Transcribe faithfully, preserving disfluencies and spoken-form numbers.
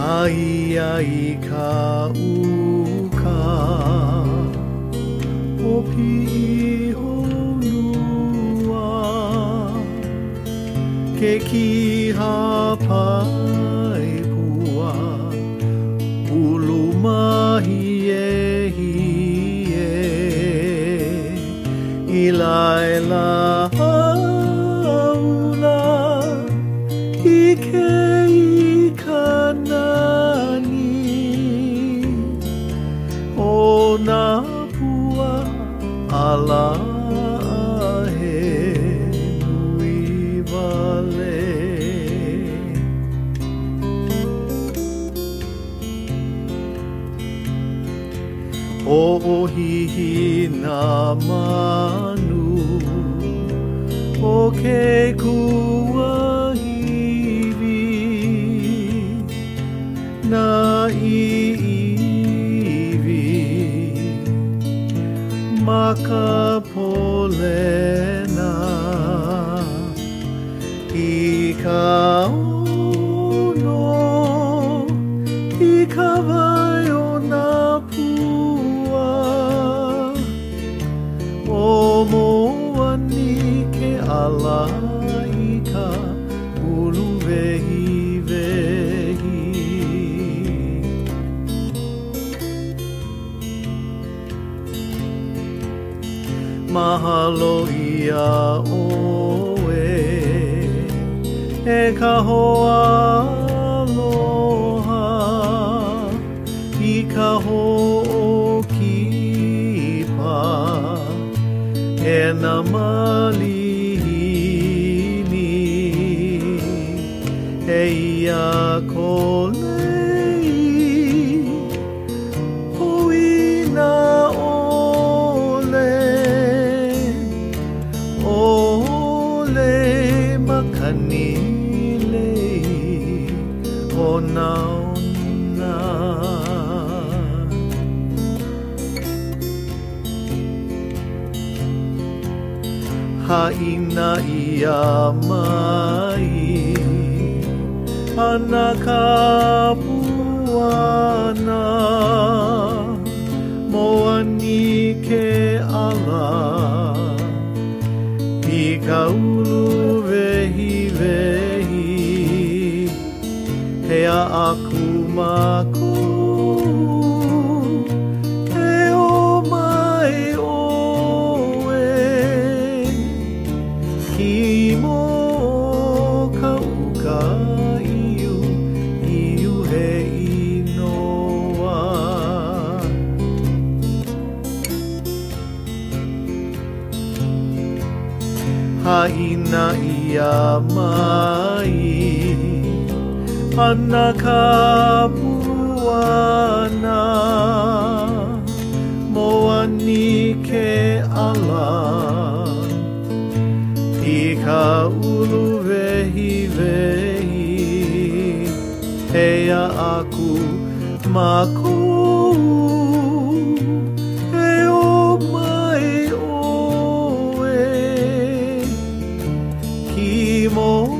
Ai ai ka uka Opi I honua Ke kiha pai pua Ulu mahi e hie I laila hauna I ke I kanani O nā pua ala he nui wale O ohihi nā manu O ke kuahiwi Nā iiwi Maka polena I ka ono I ka vai o nā pua O moani ke ala I ka ulu vehi vehi Mahalo ia oe E ka hoa aloha I ka hoʻokipa E nā malihini E ia kolei Hoina Kanilei o nauna Haina ia mai Ana ka puana Moani ke ala I ka ulu vehi vehi Hea aku mako E o mai oe Ki mo ka uka iu Iu he inoa Haina ia mai Ana ka puana Moani ke ala I ka ulu vehi vehi Hea aku mako E o mai oe Ki mo